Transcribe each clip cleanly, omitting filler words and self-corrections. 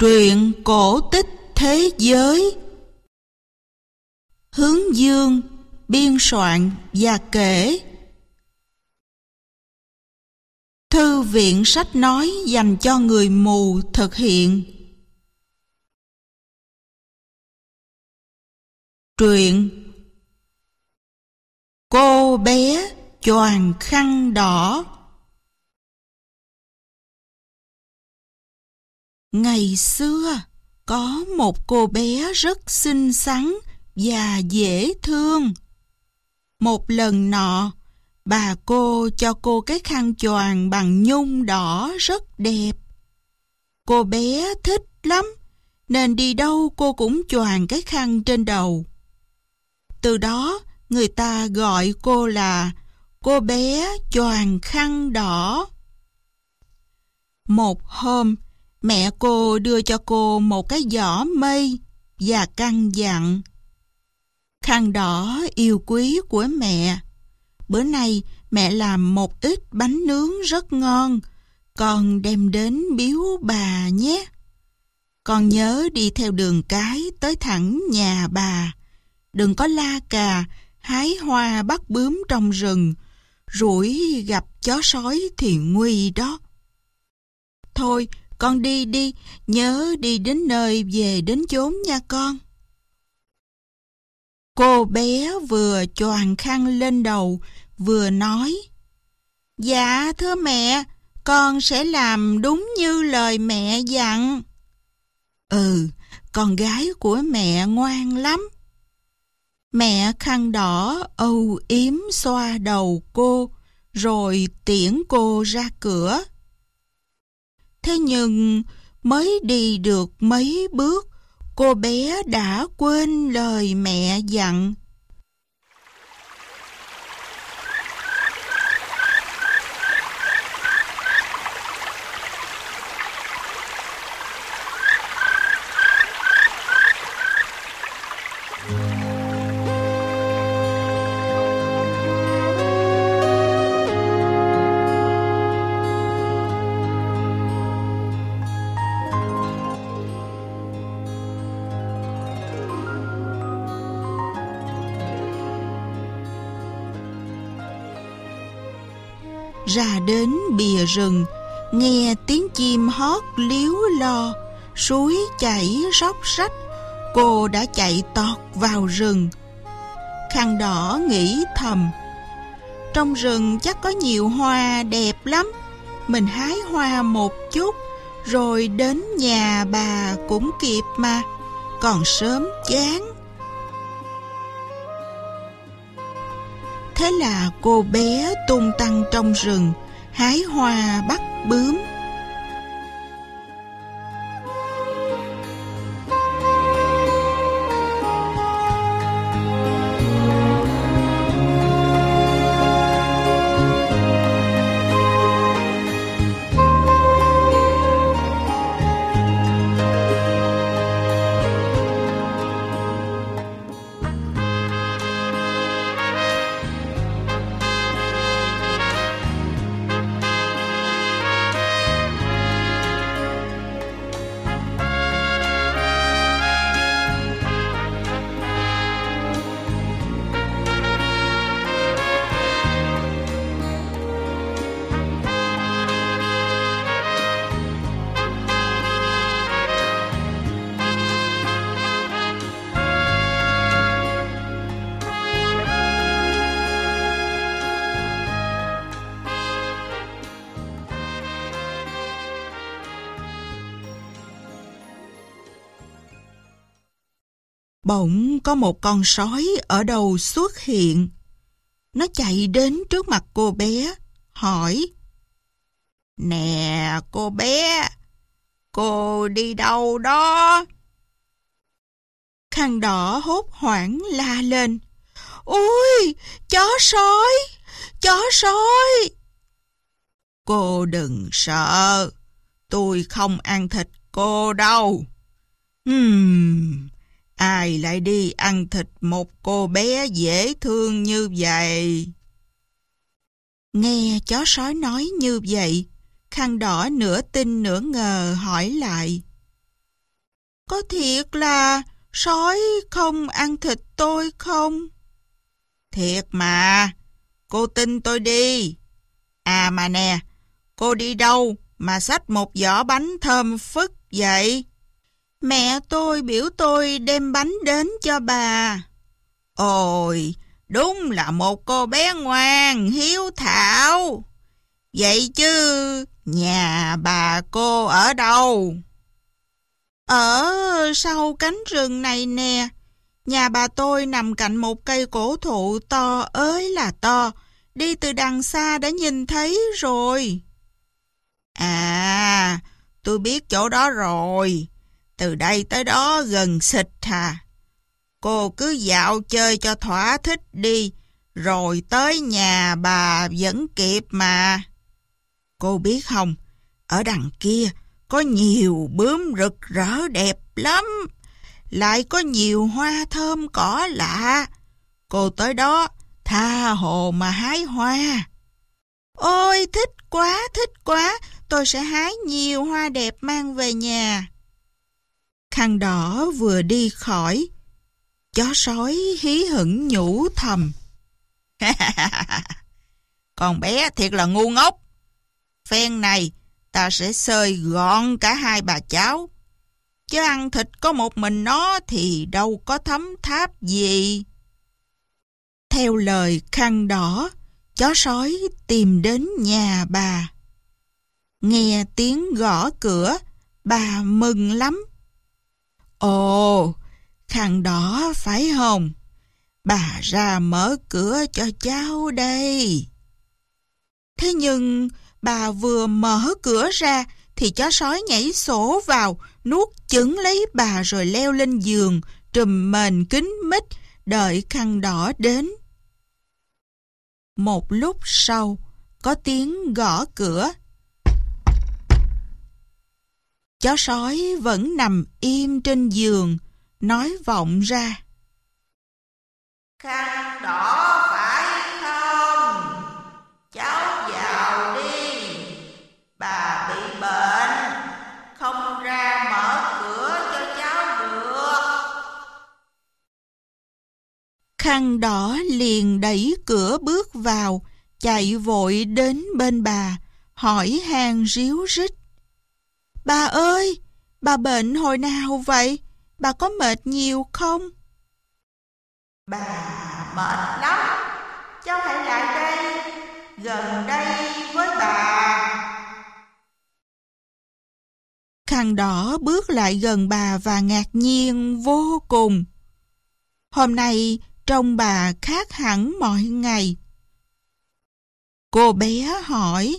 Truyện cổ tích thế giới. Hướng Dương biên soạn và kể. Thư viện sách nói dành cho người mù thực hiện. Truyện Cô bé choàng khăn đỏ. Ngày xưa, có một cô bé rất xinh xắn và dễ thương. Một lần nọ, bà cô cho cô cái khăn choàng bằng nhung đỏ rất đẹp. Cô bé thích lắm, nên đi đâu cô cũng choàng cái khăn trên đầu. Từ đó, người ta gọi cô là cô bé choàng khăn đỏ. Một hôm, mẹ cô đưa cho cô một cái giỏ mây và căn dặn: Khăn đỏ yêu quý của mẹ, bữa nay mẹ làm một ít bánh nướng rất ngon, con đem đến biếu bà nhé. Con nhớ đi theo đường cái tới thẳng nhà bà, đừng có la cà, hái hoa bắt bướm trong rừng, rủi gặp chó sói thì nguy đó. Thôi, con đi đi, nhớ đi đến nơi về đến chốn nha con. Cô bé vừa choàng khăn lên đầu, vừa nói: Dạ thưa mẹ, con sẽ làm đúng như lời mẹ dặn. Con gái của mẹ ngoan lắm. Mẹ khăn đỏ âu yếm xoa đầu cô, rồi tiễn cô ra cửa. Thế nhưng mới đi được mấy bước, cô bé đã quên lời mẹ dặn. Ra đến bìa rừng, nghe tiếng chim hót líu lo, suối chảy róc rách, cô đã chạy tọt vào rừng. Khăn đỏ nghĩ thầm: Trong rừng chắc có nhiều hoa đẹp lắm, mình hái hoa một chút, rồi đến nhà bà cũng kịp mà, còn sớm chán. Thế là cô bé tung tăng trong rừng, hái hoa bắt bướm. Bỗng có một con sói ở đâu xuất hiện. Nó chạy đến trước mặt cô bé, hỏi: Nè cô bé, cô đi đâu đó? Khăn đỏ hốt hoảng la lên: Ôi, chó sói, chó sói! Cô đừng sợ, tôi không ăn thịt cô đâu. Ai lại đi ăn thịt một cô bé dễ thương như vậy? Nghe chó sói nói như vậy, khăn đỏ nửa tin nửa ngờ hỏi lại: có thiệt là sói không ăn thịt tôi không? Thiệt mà, cô tin tôi đi. À mà nè, cô đi đâu mà xách một giỏ bánh thơm phức vậy? Mẹ tôi biểu tôi đem bánh đến cho bà. Ôi, đúng là một cô bé ngoan, hiếu thảo. Vậy chứ nhà bà cô ở đâu? Ở sau cánh rừng này nè. Nhà bà tôi nằm cạnh một cây cổ thụ to ới là to. Đi từ đằng xa đã nhìn thấy rồi. À, tôi biết chỗ đó rồi. Từ đây tới đó gần xịt hà. Cô cứ dạo chơi cho thỏa thích đi, rồi tới nhà bà vẫn kịp mà. Cô biết không, ở đằng kia có nhiều bướm rực rỡ đẹp lắm, lại có nhiều hoa thơm cỏ lạ. Cô tới đó tha hồ mà hái hoa. Ôi thích quá, tôi sẽ hái nhiều hoa đẹp mang về nhà. Khăn đỏ vừa đi khỏi, chó sói hí hửng nhủ thầm. Con bé thiệt là ngu ngốc. Phen này ta sẽ xơi gọn cả hai bà cháu. Chứ ăn thịt có một mình nó thì đâu có thấm tháp gì. Theo lời khăn đỏ, chó sói tìm đến nhà bà. Nghe tiếng gõ cửa, bà mừng lắm. Ồ, khăn đỏ phải không? Bà ra mở cửa cho cháu đây. Thế nhưng bà vừa mở cửa ra thì chó sói nhảy sổ vào, nuốt chửng lấy bà rồi leo lên giường, trùm mền kín mít, đợi khăn đỏ đến. Một lúc sau, có tiếng gõ cửa. Chó sói vẫn nằm im trên giường, nói vọng ra. Khăn đỏ phải không? Cháu vào đi. Bà bị bệnh, không ra mở cửa cho cháu được. Khăn đỏ liền đẩy cửa bước vào, chạy vội đến bên bà, hỏi han ríu rít. Bà ơi, bà bệnh hồi nào vậy? Bà có mệt nhiều không? Bà mệt lắm. Cháu hãy lại đây, gần đây với bà. Khăn đỏ bước lại gần bà và ngạc nhiên vô cùng. Hôm nay trông bà khác hẳn mọi ngày. Cô bé hỏi.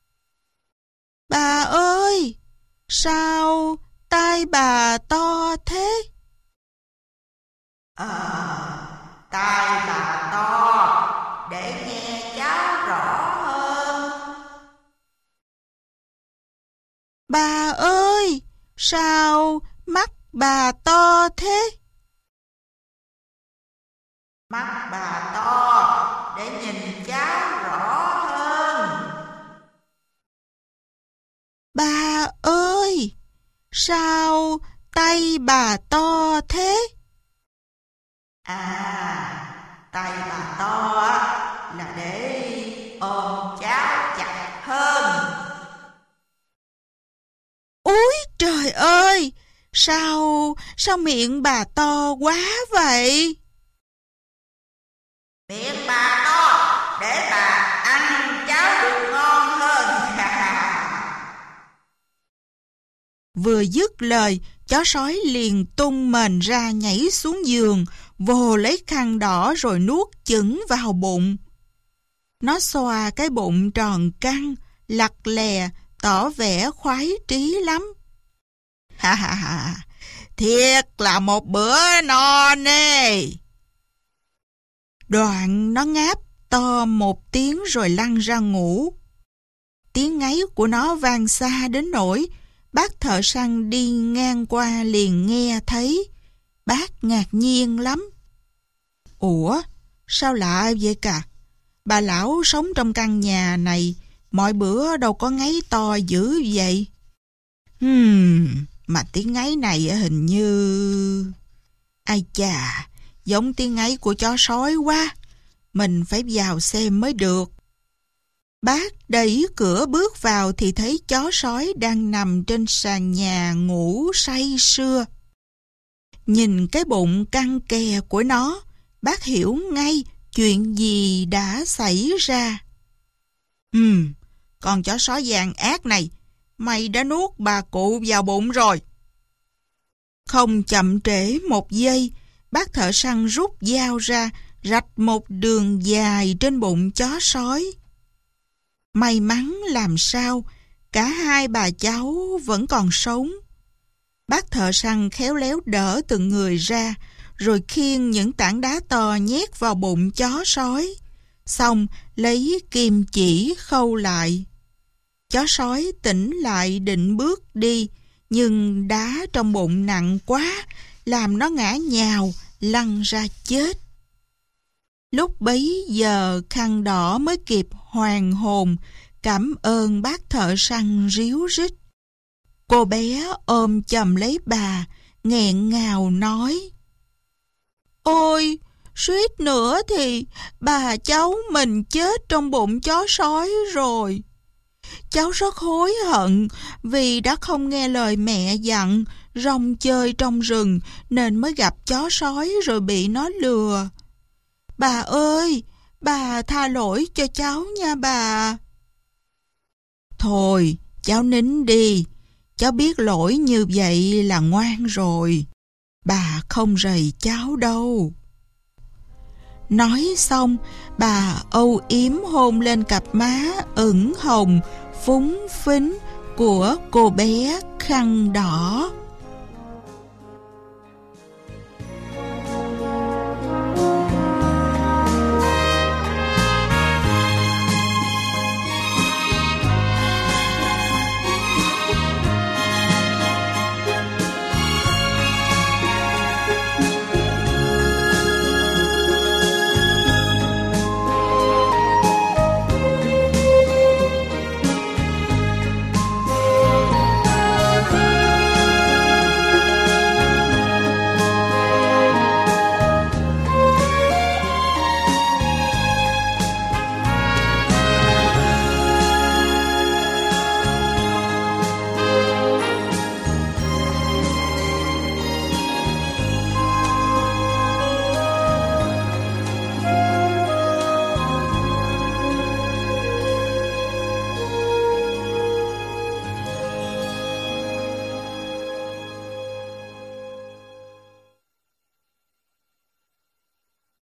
Bà ơi, sao tai bà to thế? Tai bà to để nghe cháu rõ hơn. Bà ơi, sao mắt bà to thế? Mắt bà to để nhìn cháu rõ hơn. Bà ơi, sao tay bà to thế? Tay bà to là để ôm cháu chặt hơn. Úi trời ơi, sao miệng bà to quá vậy? Miệng bà to để bà ăn cháo được ngon hơn. Vừa dứt lời, chó sói liền tung mền ra nhảy xuống giường, vồ lấy khăn đỏ rồi nuốt chửng vào bụng. Nó xoa cái bụng tròn căng, lặt lè, tỏ vẻ khoái trí lắm. Thiệt là một bữa no nê. Đoạn nó ngáp to một tiếng rồi lăn ra ngủ. Tiếng ngáy của nó vang xa đến nỗi bác thợ săn đi ngang qua liền nghe thấy. Bác ngạc nhiên lắm. Ủa, sao lạ vậy cả? Bà lão sống trong căn nhà này, mọi bữa đâu có ngáy to dữ vậy. Mà tiếng ngáy này hình như... Ai chà, giống tiếng ngáy của chó sói quá. Mình phải vào xem mới được. Bác đẩy cửa bước vào thì thấy chó sói đang nằm trên sàn nhà ngủ say sưa. Nhìn cái bụng căng kè của nó, bác hiểu ngay chuyện gì đã xảy ra. Con chó sói gian ác này, mày đã nuốt bà cụ vào bụng rồi. Không chậm trễ một giây, bác thợ săn rút dao ra, rạch một đường dài trên bụng chó sói. May mắn làm sao, cả hai bà cháu vẫn còn sống. Bác thợ săn khéo léo đỡ từng người ra, rồi khiêng những tảng đá to nhét vào bụng chó sói. Xong lấy kim chỉ khâu lại. Chó sói tỉnh lại định bước đi, nhưng đá trong bụng nặng quá, làm nó ngã nhào, lăn ra chết. Lúc bấy giờ Khăn Đỏ mới kịp hoàn hồn, cảm ơn bác thợ săn ríu rít. Cô bé ôm chầm lấy bà, nghẹn ngào nói: Ôi, suýt nữa thì bà cháu mình chết trong bụng chó sói rồi. Cháu rất hối hận vì đã không nghe lời mẹ dặn rong chơi trong rừng nên mới gặp chó sói rồi bị nó lừa. Bà ơi, bà tha lỗi cho cháu nha bà. Thôi, cháu nín đi. Cháu biết lỗi như vậy là ngoan rồi. Bà không rầy cháu đâu. Nói xong, bà âu yếm hôn lên cặp má ửng hồng, phúng phính của cô bé Khăn Đỏ.